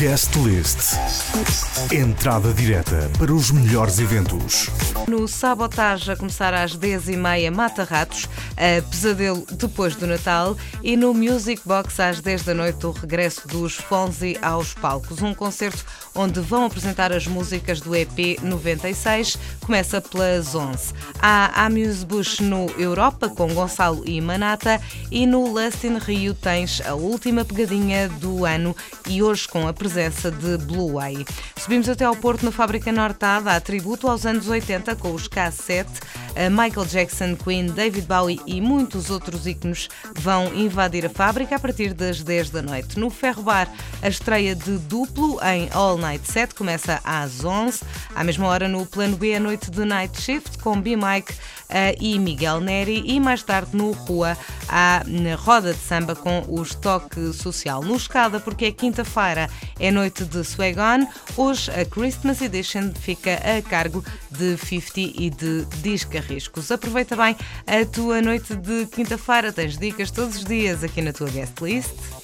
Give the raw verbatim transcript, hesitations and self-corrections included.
Guest List. Entrada direta para os melhores eventos. No Sabotage, a começar às dez e meia, Mata Ratos, a Pesadelo depois do Natal, e no Music Box às dez da noite, o regresso dos Fonzi aos palcos. Um concerto onde vão apresentar as músicas do E P noventa e seis, começa pelas onze. Há Amuse Bush no Europa, com Gonçalo e Manata, e no Lust in Rio tens a última pegadinha do ano e hoje com a presença de Blue Way. Subimos até ao Porto, na Fábrica Nortada, a tributo aos anos oitenta com os K sete, Michael Jackson, Queen, David Bowie e muitos outros ícones vão invadir a fábrica a partir das dez da noite. No Ferro Bar, a estreia de Duplo em All Night Set começa às onze. À mesma hora, no Plano B, a noite de Night Shift com B-Mike uh, e Miguel Neri, e mais tarde no Rua há na Roda de Samba com o Estoque Social. No Escada, porque é quinta-feira, é noite de Swag On. Hoje a Christmas Edition fica a cargo de cinquenta e de Discarriscos. Aproveita bem a tua noite de quinta-feira, tens dicas todos os dias aqui na tua Guest List.